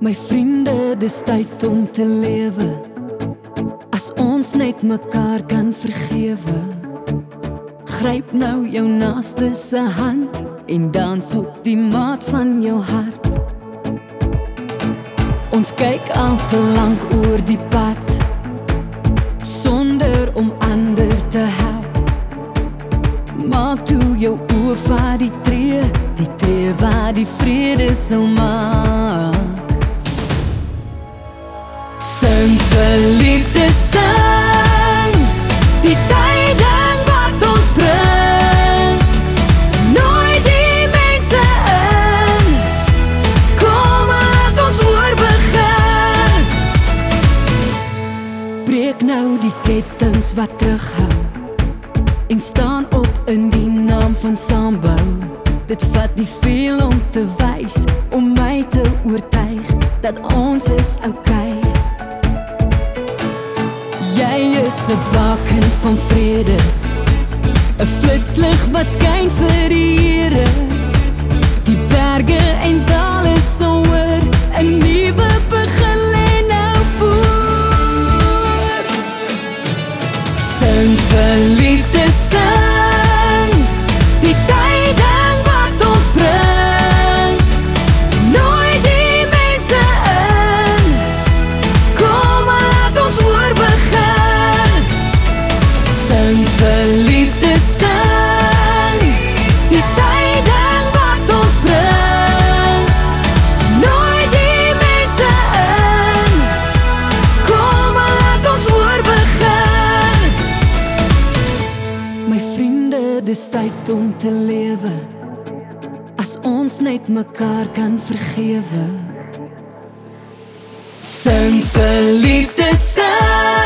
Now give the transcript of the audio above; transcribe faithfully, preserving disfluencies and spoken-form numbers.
My vriende, dis tyd om te lewe, as ons net mekaar kan vergewe. Gryp nou jou naaste se hand en dans op die maat van jou hart. Ons kyk al te lank oor die pad, sonder om ander te help. Maak toe jou oor van die tree, die tree waar die vrede sal maak. Sing vir liefde, sing die tyding wat ons bring. Nooi die mense in, kom laat ons oor begin. Breek nou die kettings wat terughou en staan op in die naam van saambou. Dit vat nie veel om te wys, om my te oortuig dat ons is okay. Jy is 'n baken van vrede, 'n flitslig wat skyn vir die Here. Die berge en dale sal hoor, 'n nuwe begin lê nou voor. Sing vir liefde, sing die tyding wat ons bring. Nooi die mense in, kom laat ons oor begin. Sing vir liefde, sing die tyding wat ons bring. Nooi die mense in, kom laat ons oor begin. My vriende, dis tyd om te lewe, as ons net mekaar kan vergewe. Sing vir liefde, sing